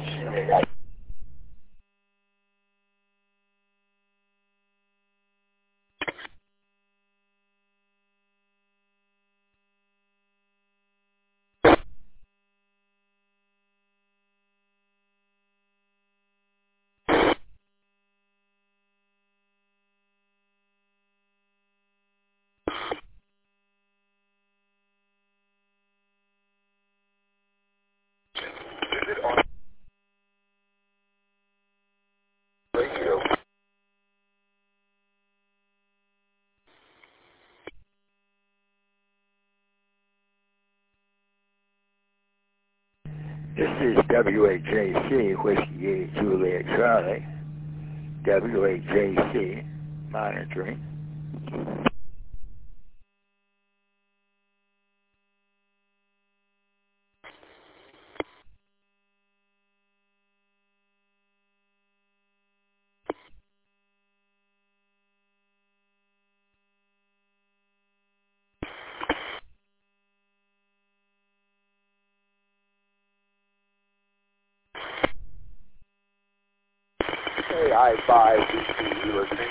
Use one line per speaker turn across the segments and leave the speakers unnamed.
This is WAJC, Whiskey 8 Juliet Charlie, WAJC, monitoring.
AI-5, DC, you listening?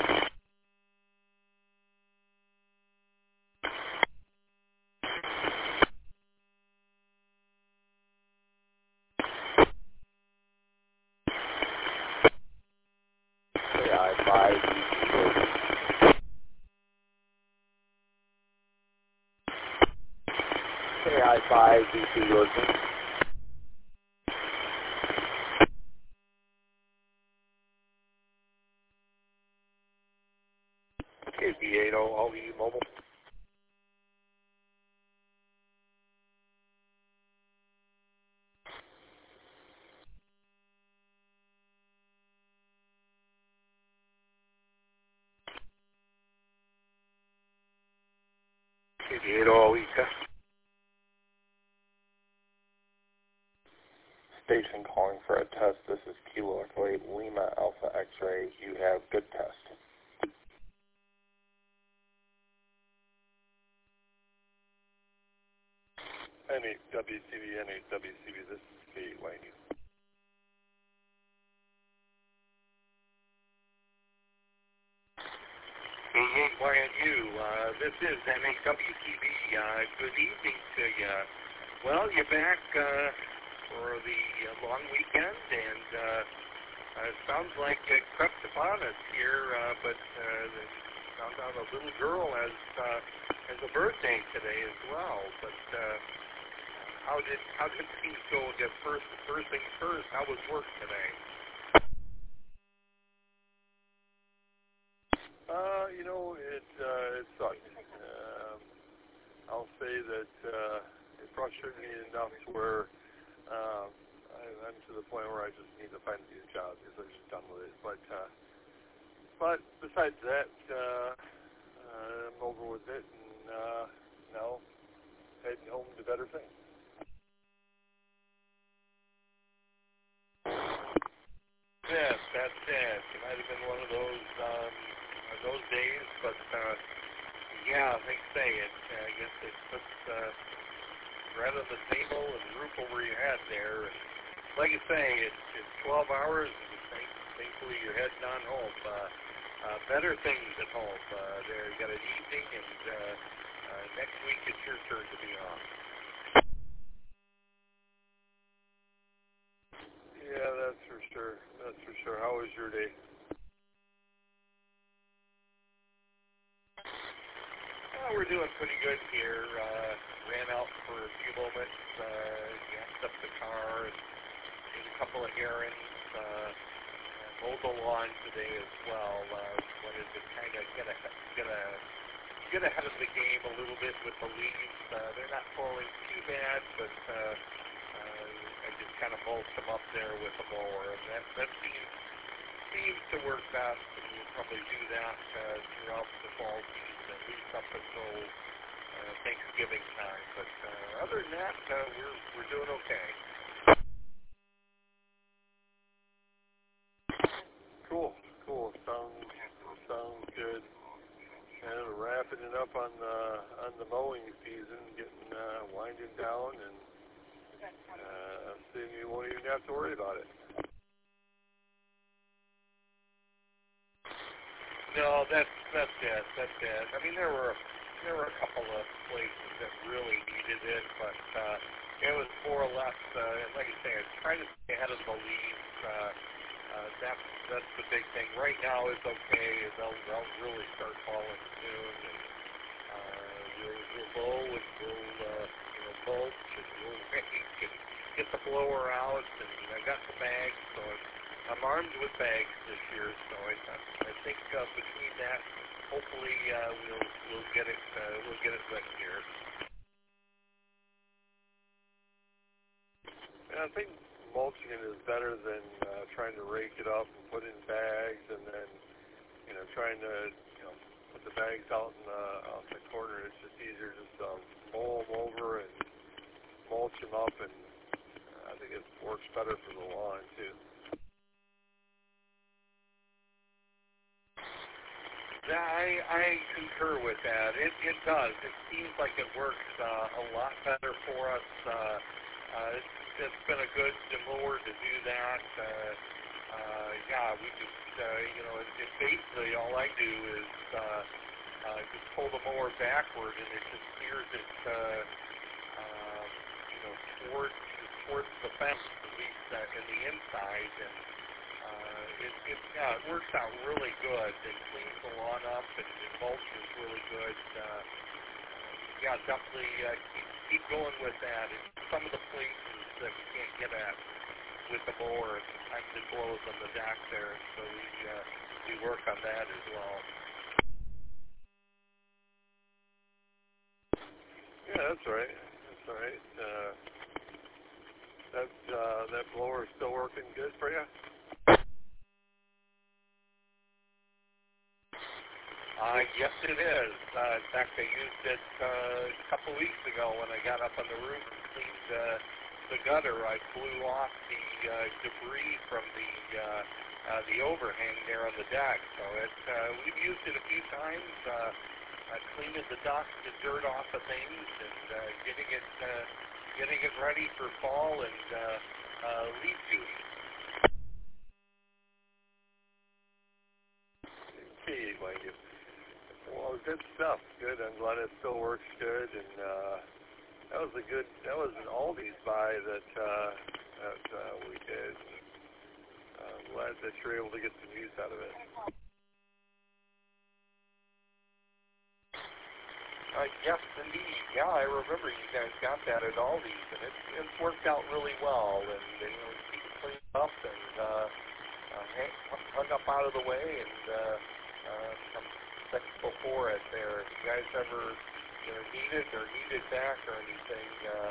AI-5, DC, AI-5, DC, you listening? KB80, all you mobile. KB80, all you Station calling for a test. This is Kilo Echo 8 Lima Alpha X-ray. You have good test. N8WCB, this is Kate Laney.
KA-YNU, this is N8WCB. Good evening to you. Well, you're back for the long weekend, and it sounds like it crept upon us here, but found out a little girl has a birthday today as well. But how did things go? First things first, how was work today?
It sucked. I'll say that it frustrated me enough to where I'm to the point where I just need to find a new job because I'm just done with it. But besides that, I'm over with it, and now heading home to better things.
Yes, that's it. It might have been one of those days, but yeah, they say it. I guess it puts bread on the table and roof over your head there. And like I say, it's 12 hours, and thankfully you're heading on home. Better things at home. There, you got an evening, and next week it's your turn to be on.
Yeah, that's for sure. How was your day?
We're doing pretty good here. Ran out for a few moments, gassed up the car, and did a couple of errands. Mowed the lawn today as well. Wanted to kind of get ahead of the game a little bit with the leaves. They're not falling too bad, but I just kind of mulched them up there with a mower, and that seems to work best, and we'll probably do that throughout the fall season, at least up until Thanksgiving time. But other than that, we're doing okay.
Cool. Sounds good. Kind of wrapping it up on the mowing season, getting winding down, and then you won't even have to worry about it.
No, that's it. That's it. I mean, there were a couple of places that really needed it, but it was more or less, like I say, trying to stay ahead of the leaves. That's the big thing. Right now is okay. They'll really start falling soon, and we'll mow and we'll mulch and we'll rake and get the blower out. And I got the bags, so I'm armed with bags this year. So I think between that, hopefully we'll get it wet here.
And I think mulching it is better than trying to rake it up and put in bags, and then trying to put the bags out in the corner. It's just easier just to mow them over and mulch them up, and I think it works better for the lawn too.
I concur with that. It does. It seems like it works a lot better for us. It's been a good mower to do that. We just, it's basically all I do is just pull the mower backward, and it just steers it, towards the fence, at least in the inside, and it works out really good. It cleans the lawn up, and it mulches really good. Definitely keep going with that. And some of the places that we can't get at with the mower, sometimes it blows on the deck there, so we work on that as well.
Yeah, that's right. That's right. That blower is still working good for you?
Yes, it is. In fact, I used it a couple weeks ago when I got up on the roof and cleaned the gutter. I blew off the debris from the overhang there on the deck. So we've used it a few times, cleaning the dust, the dirt off of things, and getting it ready for fall and leaf duty.
Okay, mind you. Well, good stuff. Good. I'm glad it still works good. And that was an Aldi's buy that we did. I'm glad that you're able to get some use out of it.
Yes, indeed. Yeah, I remember you guys got that at Aldi's, and it's worked out really well. And keep it cleaned up and hung up out of the way, and some flexible for it there. If you guys ever need it or need it back or anything,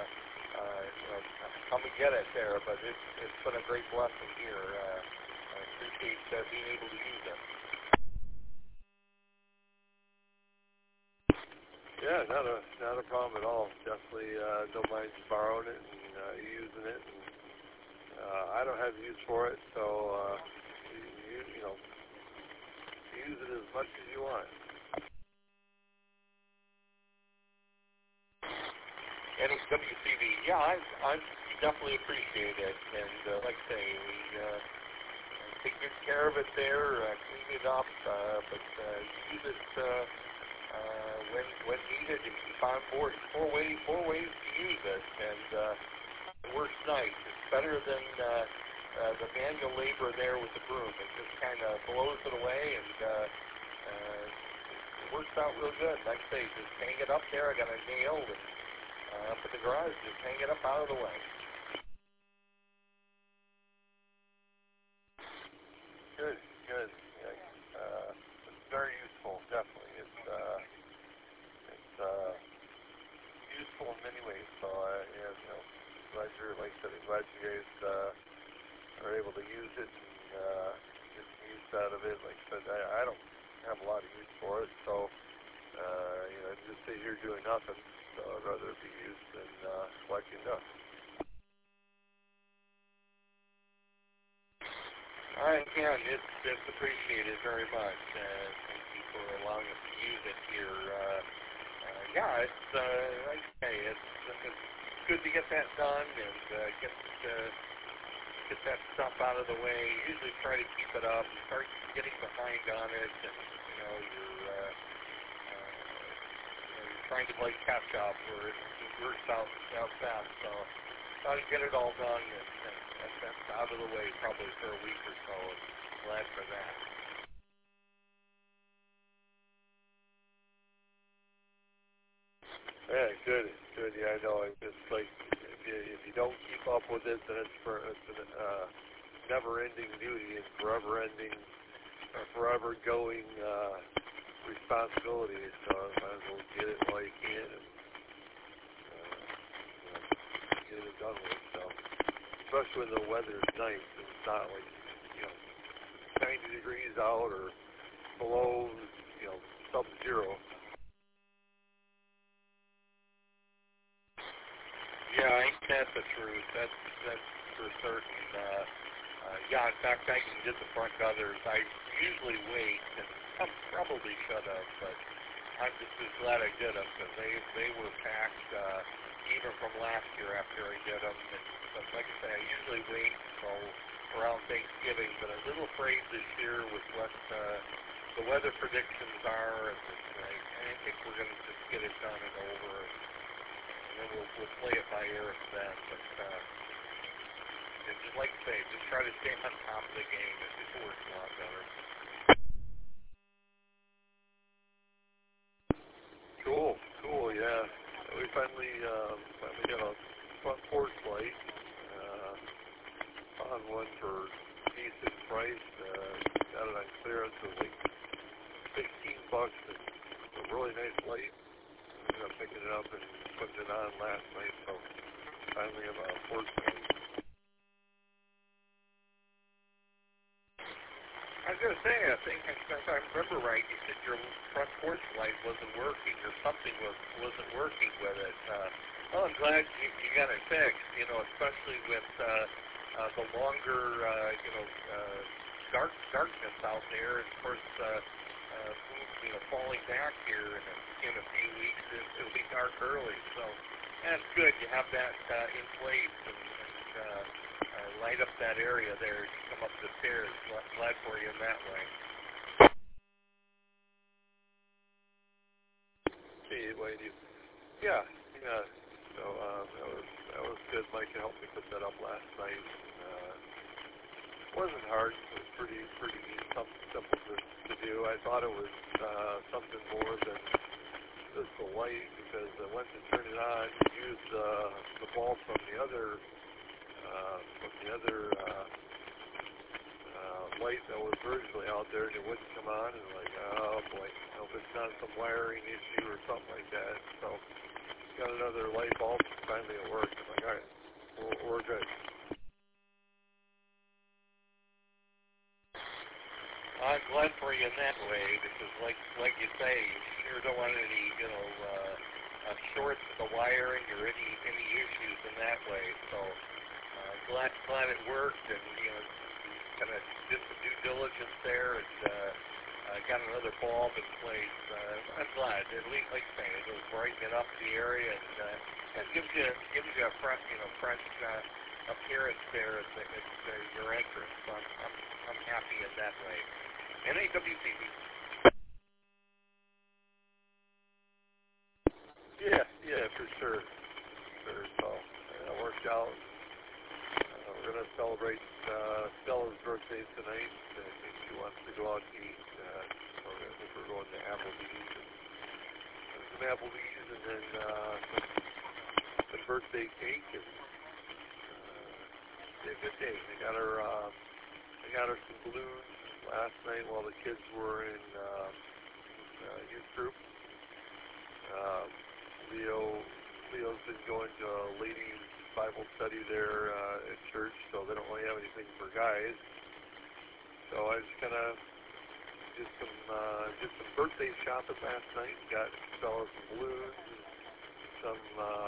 come and get it there. But it's been a great blessing here. I appreciate being able to use it.
Yeah, not a problem at all. Definitely don't mind you borrowing it and using it. And, I don't have use for it, so use it as much as you want.
WCB, yeah, I definitely appreciate it. And like I say, we take good care of it there, clean it up, but use it when needed, and keep on board. Four ways to use it, and it works nice. It's better than the manual labor there with the broom. It just kind of blows it away, and it works out real good. Like I say, just hang it up there. I got a nail and up in the garage, just hang it up out of the way.
Good. Yeah, it's very useful, definitely. It's useful in many ways. So glad like I said, I'm glad you guys are able to use it and get some use out of it. Like I said, I don't have a lot of use for it, so just sit here doing nothing. So I'd rather be used than collecting dust.
All right, Ken, it's appreciated very much. Thank you for allowing us to use it here. It's like I say, it's good to get that done and get that stuff out of the way. Usually try to keep it up. You start getting behind on it, and you're trying to play catch up where it works out fast. So try to get it all done, and that's out of the way probably for a week or so. And glad for that.
Yeah, good. Yeah, I know. It's just like if you don't keep up with it, then it's a never-ending duty and forever-going responsibility. So might as well get it while you can and get it done with. So, especially when the weather is nice and it's not like 90 degrees out or below sub-zero.
Yeah, ain't that the truth? That's for certain. In fact, I did the front gutters. I usually wait, and I probably should have, but I'm just as glad I did them because they were packed even from last year after I did them. But like I say, I usually wait until around Thanksgiving, but I'm a little afraid this year with what the weather predictions are, and I think we're going to just get it done and over. And then we'll play it by ear then. But just like I say, just try to stay on top of the game. It works a lot better.
Cool. Yeah, we finally got a front porch light. Found one for decent price. Got it on clearance for like $16. It's a really nice light. Ended up picking it up and putting it on last night, so finally have a porch light.
I was going to say, I think if I remember right, you said your front porch light wasn't working or something wasn't working with it. Well, I'm glad you got it fixed, especially with the longer, darkness out there. And of course, falling back here in a few weeks, it'll be dark early. So that's good. You have that in place and light up that area there as you come up the stairs. Glad for you in that way.
Hey, Wayne. Yeah. So that was good. Mike helped me put that up last night. It wasn't hard. It was pretty easy, something simple to do. I thought it was something more than just the light because once you turn it on, you use the bulb from the other light that was originally out there, and it wouldn't come on. And like, oh boy, I hope it's not some wiring issue or something like that. So got another light bulb. Finally, it worked. I'm like, all right, we're good.
I'm glad for you in that way because, like you say, you sure don't want any, shorts in the wiring or any issues in that way. So glad it worked, and kind of did some due diligence there, and got another bulb in place. I'm glad. At least, like I say, it'll brighten it up the area, and gives you a fresh appearance there at your entrance. So I'm happy in that way. NAWCB.
Yeah, for sure. So that worked out. We're going to celebrate Stella's birthday tonight. I think she wants to go out to eat. So I think we're going to Applebee's. Some Applebee's and then some birthday cake. And a good day. They got her some balloons last night while the kids were in youth group. Leo's been going to a ladies' Bible study there at church, so they don't really have anything for guys. So I just kind of did some birthday shopping last night. Got some balloons, some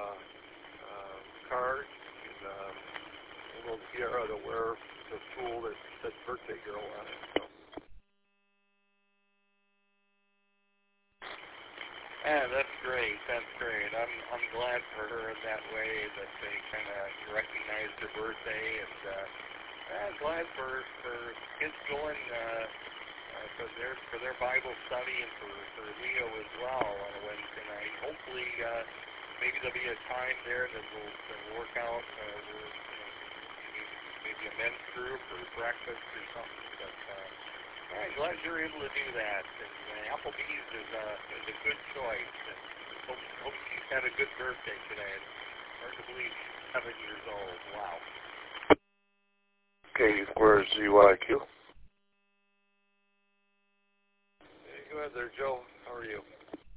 cards, and a little tiara to wear to school that said birthday girl on it. So.
Yeah, that's great. That's great. I'm glad for her in that way that they kind of recognized her birthday, and I'm glad for kids going for their Bible study and for Leo as well on a Wednesday night. Hopefully, maybe there'll be a time there that will work out. Maybe a men's group or breakfast or something. But I'm glad you're able to do that. And Applebee's is a good choice. And hope she's had a good birthday today. It's hard to believe she's 7 years old. Wow.
Okay, where's ZYQ?
Hey, go ahead there, Joe. How are you?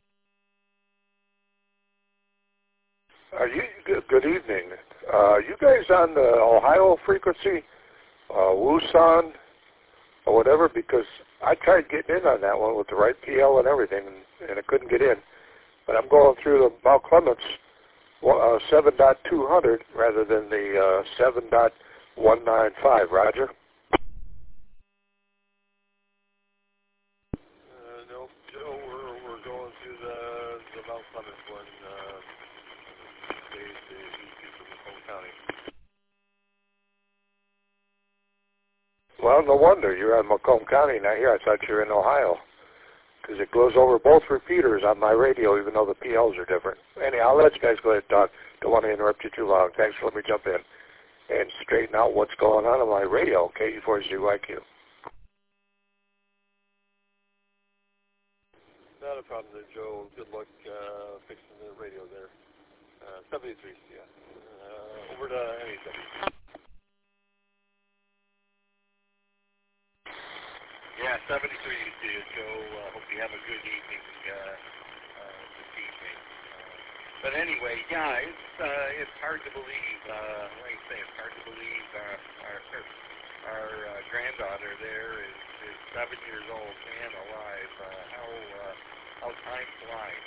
Good evening. You guys on the Ohio frequency, Woosan, or whatever? Because I tried getting in on that one with the right PL and everything, and I couldn't get in. But I'm going through the Mount Clemens 7.200 rather than the 7.195. Roger?
No, Joe, we're going through the Mount Clemens one. The east of Macomb County.
Well, no wonder. You're on Macomb County, not here. I thought you were in Ohio. Because it goes over both repeaters on my radio, even though the PLs are different. Anyhow, I'll let you guys go ahead and talk. Don't want to interrupt you too long. Thanks for letting me jump in and straighten out what's going on my radio, KE4ZYQ.
Not a problem there, Joe. Good luck fixing the radio there. 73, yeah. Over to NAW.
Yeah, 73 you did, Joe. Hope you have a good evening this evening. But anyway, yeah, it's hard to believe. Like I say, it's hard to believe our granddaughter there is 7 years old. Man alive, how time flies.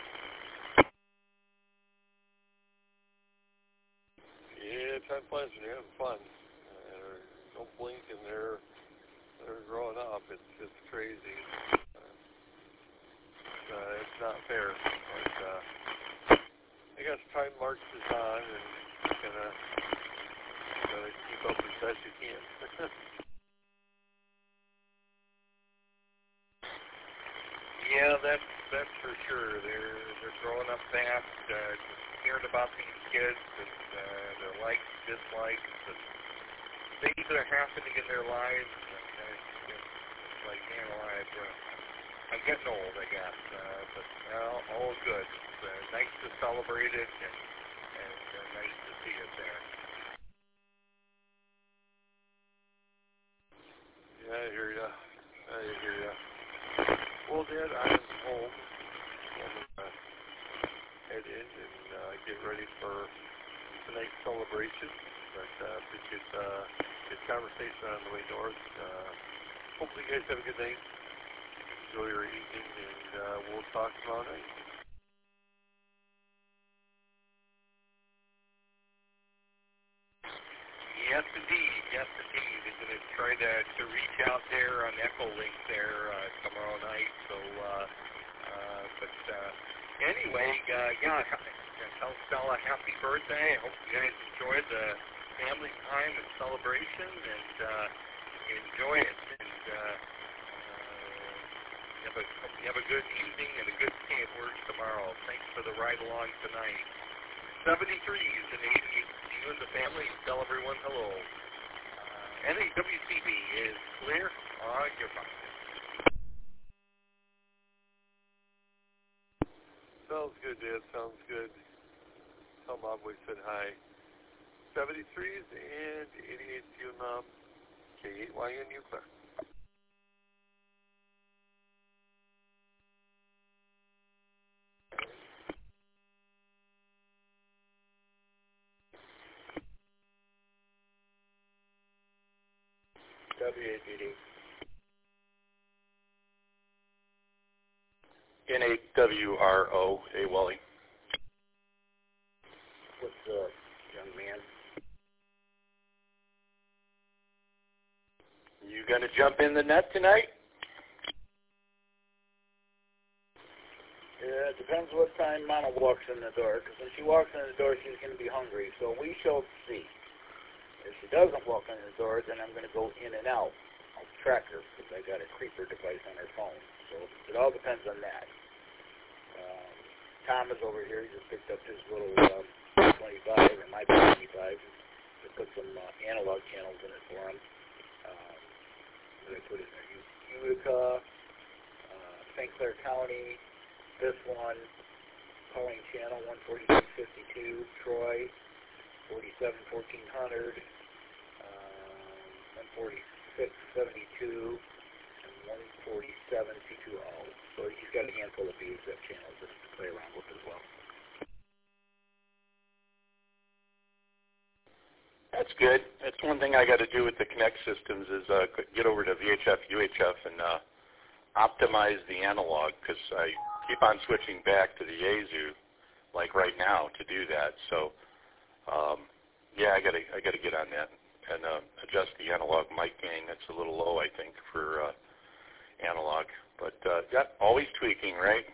Yeah, time flies when you're having fun. Don't blink and they're growing up. It's crazy. It's not fair. But I guess time marches on, and you gotta keep up as best you can.
Yeah, that's for sure. They're growing up fast. Hearing about these kids and their likes, dislikes, and things that are happening in their lives. It's like, man alive, I'm getting old, I guess. But all good. It's nice to celebrate it and nice to see it there.
Yeah, I hear ya. Well, Dad, I'm home. I'm gonna head in and get ready for tonight's celebration. But appreciate good conversation on the way north. Hopefully you guys have a good night. Enjoy your evening, and we'll talk tomorrow night.
Yes, indeed. I'm going to try to reach out there on Echolink there tomorrow night. So, anyway, tell Stella happy birthday. I hope you guys enjoyed the family time and celebration, and enjoy it. And you have a good evening and a good day at work tomorrow. Thanks for the ride along tonight. 73s and 88s to you and the family. Tell everyone hello. NAWCB is clear on your phone.
Sounds good, Dad. Sounds good. Tell Mom we said hi. 73s and 88s to you, Mom. K8YNU Clear.
WAPD. NAWRO, A. Wally.
What's up, young man?
You gonna jump in the net tonight?
Yeah, it depends what time Mama walks in the door, because when she walks in the door, she's going to be hungry, so we shall see. If she doesn't walk in the door, then I'm going to go in and out. I'll track her, because I got a creeper device on her phone, so it all depends on that. Tom is over here. He just picked up his little 25, or my 25, to put some analog channels in it for him. What did I put in there? Utica, St. Clair County, this one, calling channel 14652, Troy, 471400, 14672, and 147C20. So he's got a handful of VHF channels to play around with as well.
That's good. That's one thing I got to do with the Connect systems is get over to VHF, UHF, and optimize the analog, because I keep on switching back to the Yaesu, like right now, to do that. So, yeah, I got to get on that and adjust the analog mic gain. That's a little low, I think, for analog. But yeah, always tweaking, right?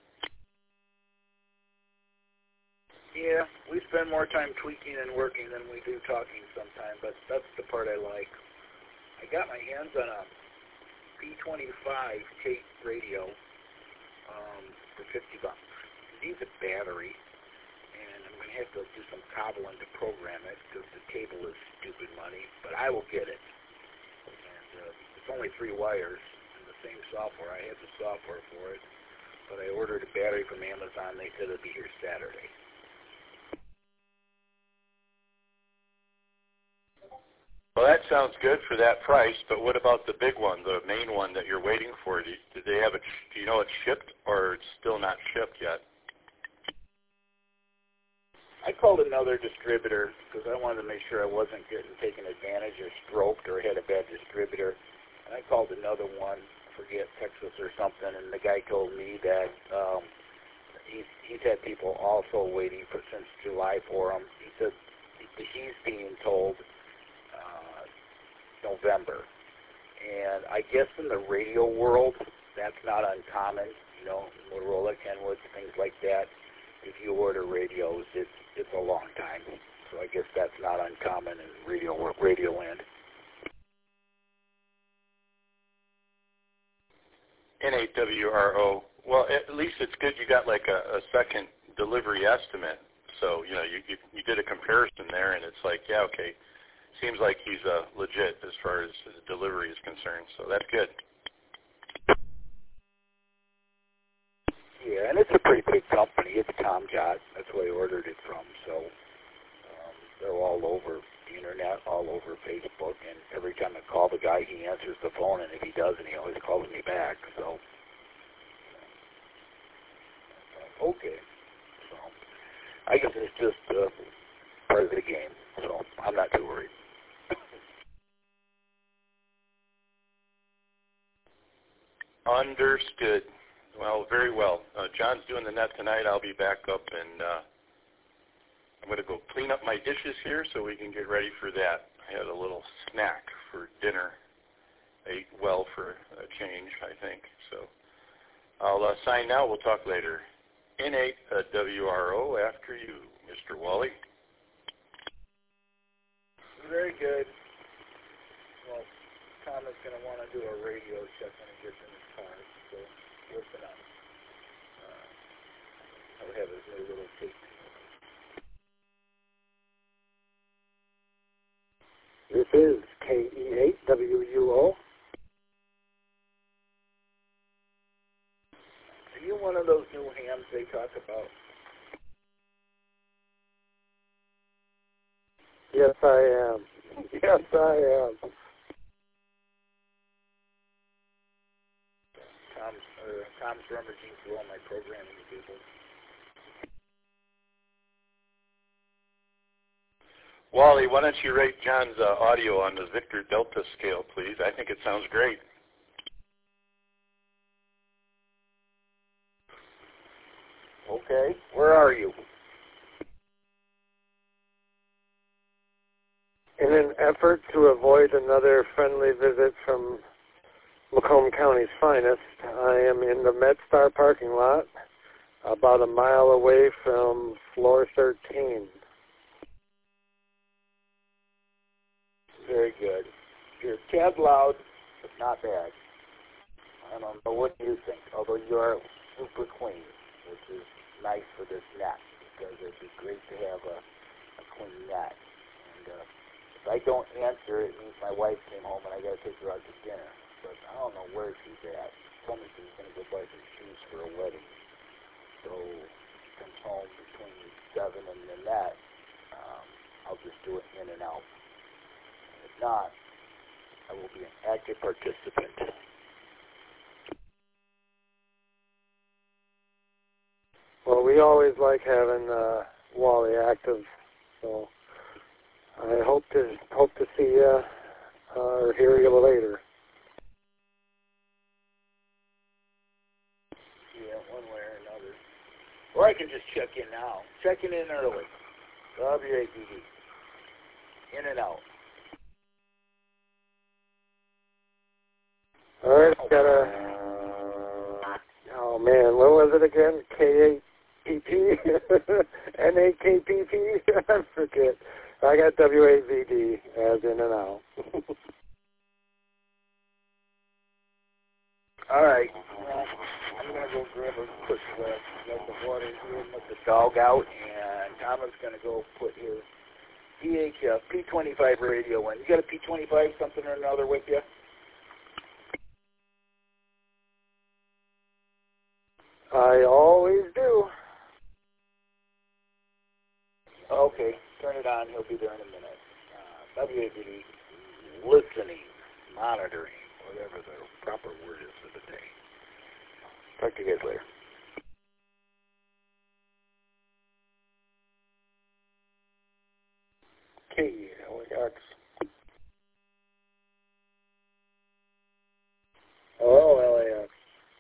Yeah, we spend more time tweaking and working than we do talking sometimes, but that's the part I like. I got my hands on a P25 tape radio for $50. It needs a battery, and I'm going to have to do some cobbling to program it because the cable is stupid money, but I will get it. And it's only 3 wires and the same software. I have the software for it, but I ordered a battery from Amazon. They said it'll be here Saturday.
Well, that sounds good for that price, but what about the big one, the main one that you're waiting for? Do they have it? Do you know it's shipped, or it's still not shipped yet?
I called another distributor because I wanted to make sure I wasn't getting taken advantage or stroked or had a bad distributor. And I called another one, I forget, Texas or something, and the guy told me that he's had people also waiting since July for him. He said he's being told November. And I guess in the radio world, that's not uncommon. You know, Motorola, Kenwood, things like that. If you order radios, it's a long time. So I guess that's not uncommon in radio land.
N8WRO. Well, at least it's good you got like a second delivery estimate. So, you know, you did a comparison there, and it's like, yeah, okay. Seems like he's legit as far as his delivery is concerned, so that's good.
Yeah, and it's a pretty big company. It's Tomjot. That's where I ordered it from. So they're all over the internet, all over Facebook, and every time I call the guy, he answers the phone, and if he doesn't, he always calls me back. So, okay. So I guess it's just part of the game, so I'm not too worried.
Understood. Well, very well. John's doing the net tonight. I'll be back up, and I'm going to go clean up my dishes here so we can get ready for that. I had a little snack for dinner. Ate well for a change, I think. So I'll sign now. We'll talk later. N8WRO after you, Mr. Wally.
Very good. Well, Tom is going to want to do a radio check when he gets in his car, so listen up. I'll have his new little tape.
This is KE8WUO.
Are you one of those new hams they talk about?
Yes, I am. Yes, I am.
Tom's rummaging through all my programming people.
Wally, why don't you rate John's audio on the Victor Delta scale, please? I think it sounds great.
Okay, where are you?
In an effort to avoid another friendly visit from Macomb County's finest, I am in the MedStar parking lot about a mile away from floor 13.
Very good. You're a tad loud, but not bad. I don't know, what do you think? Although you are super clean, which is nice for this net, because it'd be great to have a clean net. And if I don't answer, it means my wife came home and I got to take her out to dinner. But I don't know where she's at. She told me she was going to go buy some shoes for a wedding. So she comes home between 7 and the net. I'll just do it in and out. And if not, I will be an active participant.
Well, we always like having Wally active, so I hope to see you or hear you later.
Yeah, one way or another. Or I can just check in now. Checking in early. WAPD. In and out.
All right, got oh man, what was it again? KAPP? NAKPP? I forget. I got WAVD as in and out.
All right. Well, I'm going to go grab a quick glass of water here and let the dog out, and Thomas going to go put his DHF P25 radio in. You got a P25 something or another with you?
I always do.
Okay, turn it on. He'll be there in a minute. WAPD, listening, monitoring, whatever the proper word is for the day. Talk to you guys later.
KLAX.
Oh, LAX.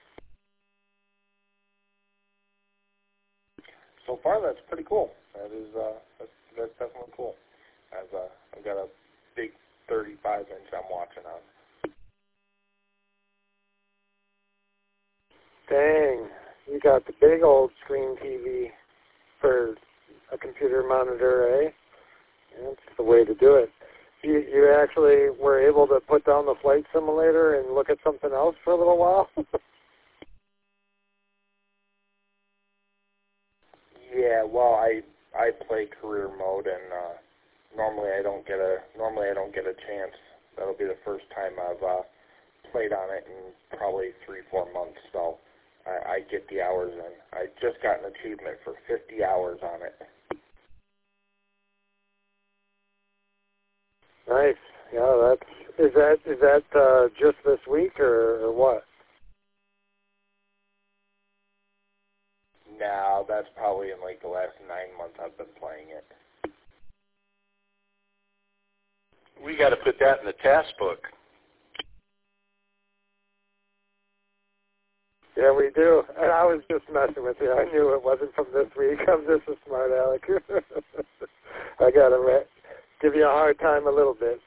So far, that's pretty cool. That is that's definitely cool. I've got a big 35-inch I'm watching on.
Dang, you got the big old screen TV for a computer monitor, eh? That's the way to do it. You actually were able to put down the flight simulator and look at something else for a little while?
Yeah, well, I play career mode, and normally I don't get a chance. That'll be the first time I've played on it in probably 3-4 months. So I get the hours in. I just got an achievement for 50 hours on it.
Nice. Yeah, is that just this week or what?
No, that's probably in like the last 9 months I've been playing it.
We got to put that in the task book.
Yeah, we do. And I was just messing with you. I knew it wasn't from this week. I'm just a smart aleck. I got to give you a hard time a little bit.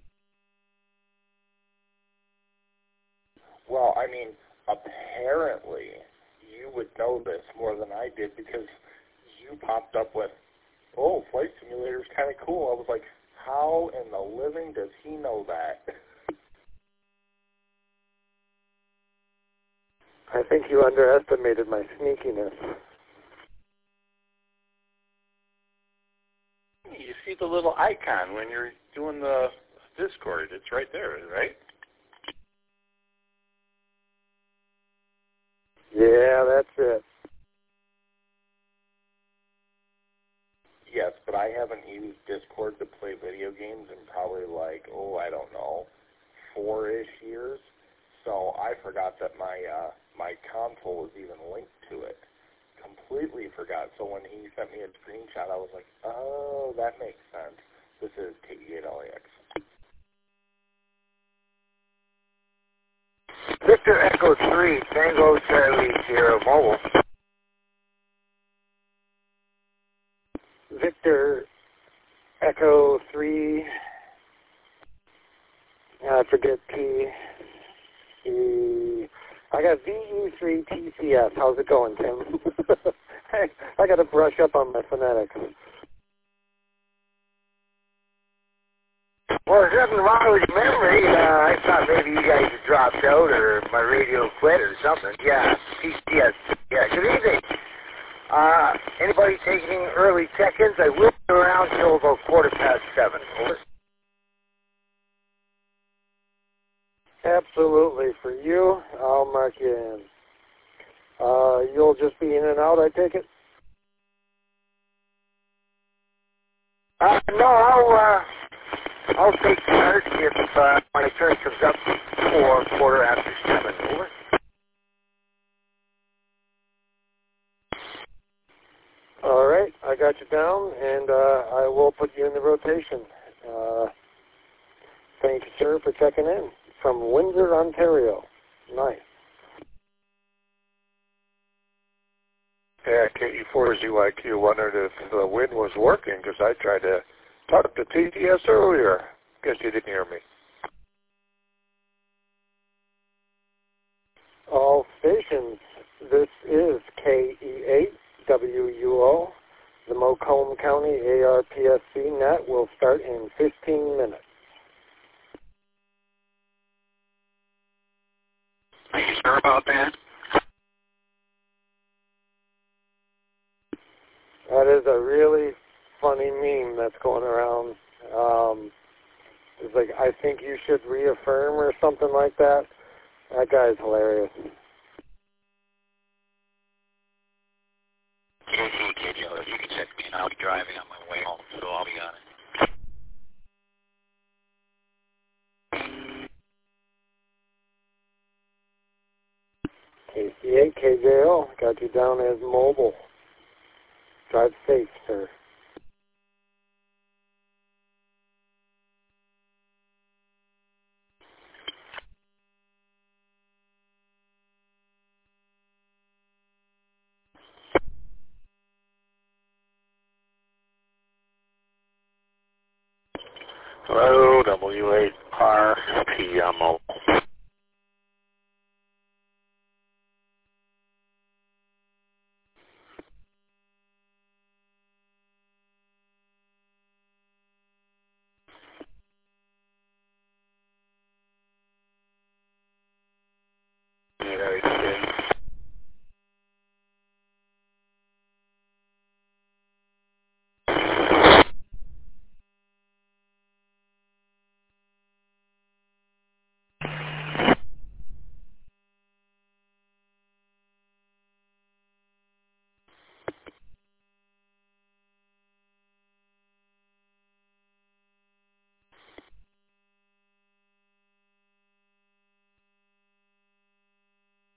Well, I mean, apparently you would know this more than I did because you popped up with, oh, Flight Simulator's kind of cool. I was like, how in the living does he know that?
I think you underestimated my sneakiness.
You see the little icon when you're doing the Discord. It's right there, right?
Yeah, that's it.
Yes, but I haven't used Discord to play video games in probably like, I don't know, 4-ish years. So I forgot that my console was even linked to it. Completely forgot. So when he sent me a screenshot, I was like, oh, that makes sense. This is KE8LAX.
Victor Echo 3, Tango Charlie Sierra Mobile.
Victor Echo 3, I forget T. I got VE3 TCS. How's it going, Tim? I got to brush up on my phonetics.
Well, there's nothing wrong with your memory. I thought maybe you guys had dropped out or my radio quit or something. Yeah, PCS. Yeah, good evening. Anybody taking early check-ins? I will be around till about 7:15. Over.
Absolutely. For you, I'll mark you in. You'll just be in and out, I take it?
No, I'll take charge if my turn comes up for 7:15. Over.
All right, I got you down, and I will put you in the rotation. Thank you, sir, for checking in from Windsor, Ontario. Nice.
Yeah, KE4ZYQ wondered if the wind was working because I tried to talk to TTS earlier. Guess you didn't hear me.
All stations, this is KE8WUO. The Macomb County ARPSC net will start in 15 minutes.
Are you sure about that?
That is a really funny meme that's going around. It's like, I think you should reaffirm or something like that. That guy's hilarious.
KJ, if you can check me in, I'll be driving on my way home, so I'll be on it.
KC8, KJO, got you down as mobile. Drive safe, sir.
Hello, W8RPMO.